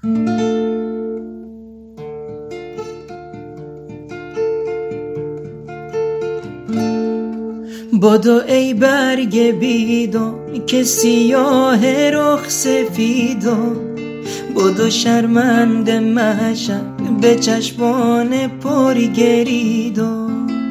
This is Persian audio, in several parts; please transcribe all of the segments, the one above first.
بدو ای برگ بیدو که سیاه رخ سفیدو، بدو شرمنده مشم به چشمان پرگریدو،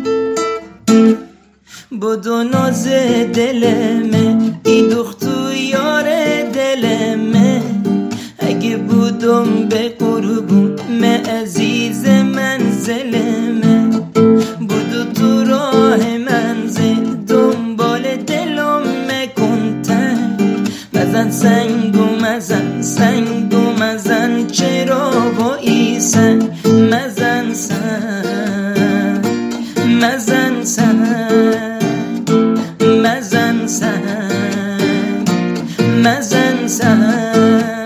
بدو ناز دلمه ای دختو یار دلمه، اگه بودم به قربون مه عزیز منزلمه، بدو تو راه منزل دنبال دلم مکنتن، مزن سنگو مزن سنگو مزن چرا با ایسن، مزن سنگ مزن سنگ مزن سنگ مزن سنگ.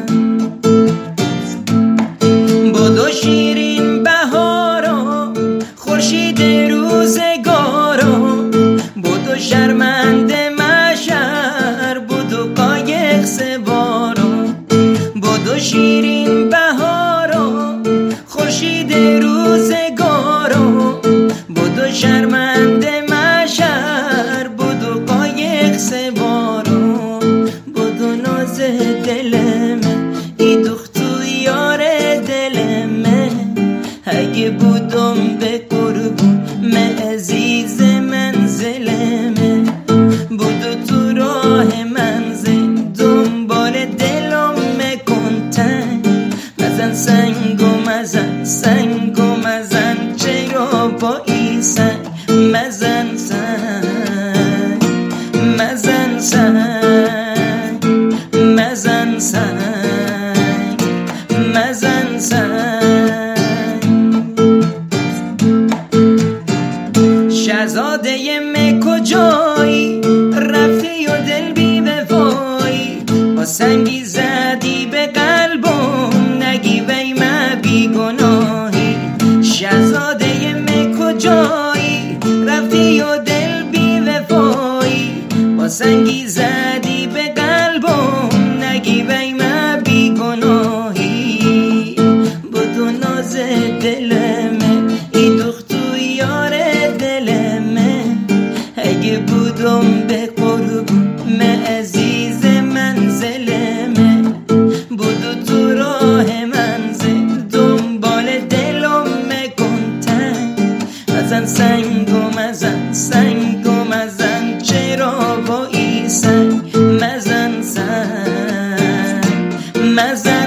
بدو شیرین بهارا خورشید روزگارا، بدو شرمنده مشر بدو قایق سوارا، بدو شیرین بهارا خورشید روزگارا، بدو شرمنده مشر بدو قایق سوارا، بدو ناز دلمه ای دختو یار دلمه، اگه بودم به قربون مه عزیز منزلمه، بدو تو راه منزل دنبال دلم مکنتن، مزن سنگو مزن سنگو مزن چرا با ایسن، مزن سنگ مزن سنگ مزن سنگ مزن سنگ. شهزاده مه کجایی رفتی و دل بی وفایی، با سنگی زدی به قلبم نگی وی من بی گناهی، شهزاده مه کجایی رفتی و دل بی وفایی، با سنگی زدی به قلبم نگی وی من بی گناهی، بدو ناز دلمه ای دختو یار دلمه، اگه بودم به قربون مه عزیز منزلمه، بدو تو راه منزل دنبال دلم مکنتن، مزن سنگو مزن سنگو مزن چرا با ایسن، مزن سنگ مزن